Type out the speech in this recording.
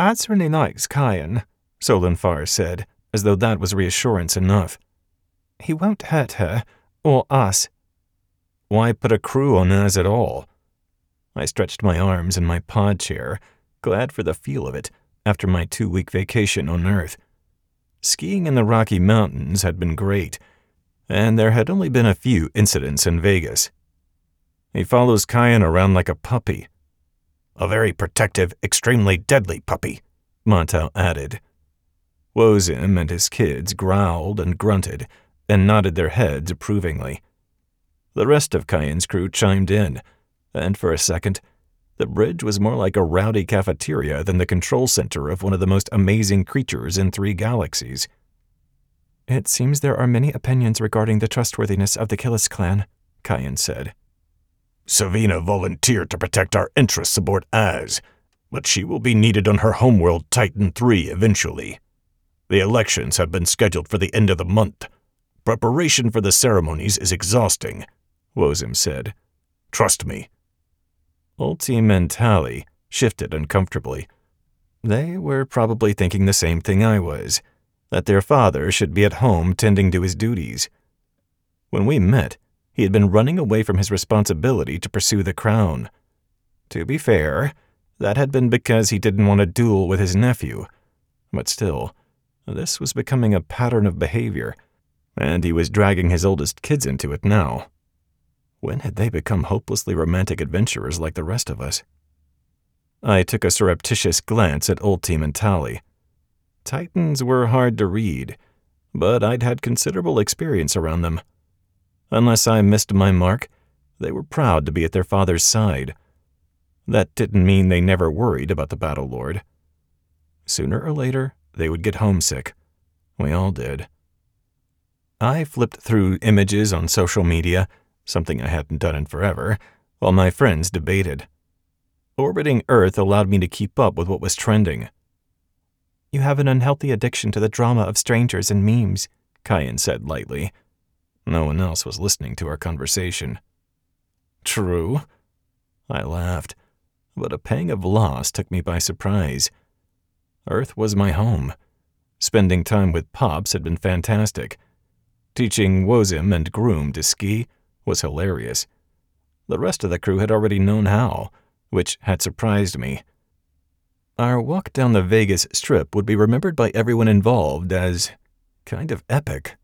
"I'd certainly likes Kyan," Solonfar said, as though that was reassurance enough. "He won't hurt her, or us." "Why put a crew on Az at all?" I stretched my arms in my pod chair, glad for the feel of it after my 2-week vacation on Earth. Skiing in the Rocky Mountains had been great, and there had only been a few incidents in Vegas. "He follows Kyan around like a puppy." "A very protective, extremely deadly puppy," Montel added. Wozim and his kids growled and grunted and nodded their heads approvingly. The rest of Kyan's crew chimed in, and for a second, the bridge was more like a rowdy cafeteria than the control center of one of the most amazing creatures in 3 galaxies. "It seems there are many opinions regarding the trustworthiness of the Killis clan," Kyan said. "Savina volunteered to protect our interests aboard Az, but she will be needed on her homeworld Titan III eventually. The elections have been scheduled for the end of the month. Preparation for the ceremonies is exhausting," Wozim said. "Trust me." Ultim and Tali shifted uncomfortably. They were probably thinking the same thing I was, that their father should be at home tending to his duties. When we met, he had been running away from his responsibility to pursue the crown. To be fair, that had been because he didn't want to duel with his nephew. But still, this was becoming a pattern of behavior, and he was dragging his oldest kids into it now. When had they become hopelessly romantic adventurers like the rest of us? I took a surreptitious glance at Ultim and Tali. Titans were hard to read, but I'd had considerable experience around them. Unless I missed my mark, they were proud to be at their father's side. That didn't mean they never worried about the Battle Lord. Sooner or later, they would get homesick. We all did. I flipped through images on social media, something I hadn't done in forever, while my friends debated. Orbiting Earth allowed me to keep up with what was trending. "You have an unhealthy addiction to the drama of strangers and memes," Kyan said lightly. No one else was listening to our conversation. "True." I laughed, but a pang of loss took me by surprise. Earth was my home. Spending time with Pops had been fantastic. Teaching Wozim and Groom to ski was hilarious. The rest of the crew had already known how, which had surprised me. Our walk down the Vegas Strip would be remembered by everyone involved as kind of epic.